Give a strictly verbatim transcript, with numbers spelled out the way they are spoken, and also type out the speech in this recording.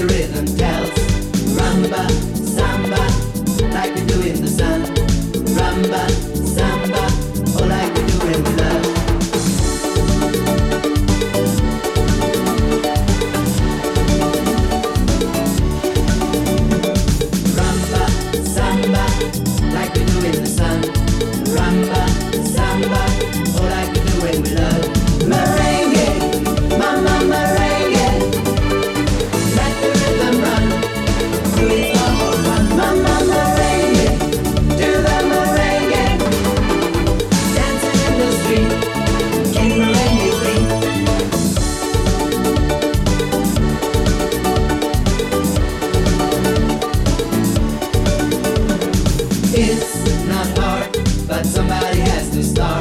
the rhythm tells. Rumba, samba, like we do in the sun. Rumba, samba, oh like we do in the love. Rumba, samba, like we do in the sun. Rumba, samba, oh like we do when we love. Merengue, mama merengue, let the rhythm run. Do it all for fun. Mama merengue, do the merengue, dancing in the street, keep merengue free. It's not hard, but somebody has to start.